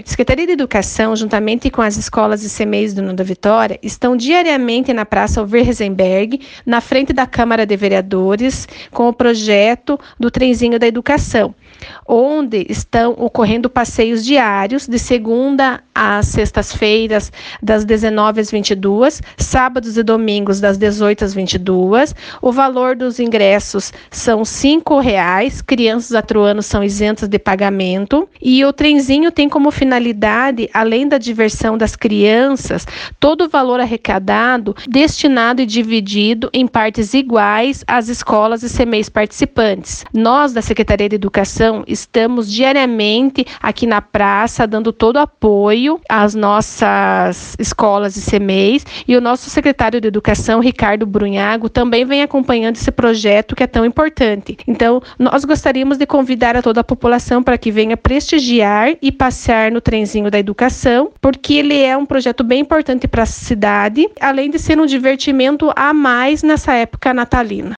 Secretaria de Educação, juntamente com as escolas e CMEIs do União da Vitória, estão diariamente na Praça Alvir Heisenberg, na frente da Câmara de Vereadores, com o projeto do Trenzinho da Educação, onde estão ocorrendo passeios diários, de segunda às sextas-feiras, das 19 às 22, sábados e domingos, das 18 às 22. O valor dos ingressos são R$ 5,00, crianças a 4 anos são isentas de pagamento, e o trenzinho tem como finalidade, além da diversão das crianças, todo o valor arrecadado destinado e dividido em partes iguais às escolas e CMEIs participantes. Nós, da Secretaria de Educação, estamos diariamente aqui na praça, dando todo o apoio às nossas escolas e CMEIs, e o nosso secretário de Educação, Ricardo Brunhago, também vem acompanhando esse projeto que é tão importante. Então, nós gostaríamos de convidar a toda a população para que venha prestigiar e passear no Trenzinho da Educação, porque ele é um projeto bem importante para a cidade, além de ser um divertimento a mais nessa época natalina.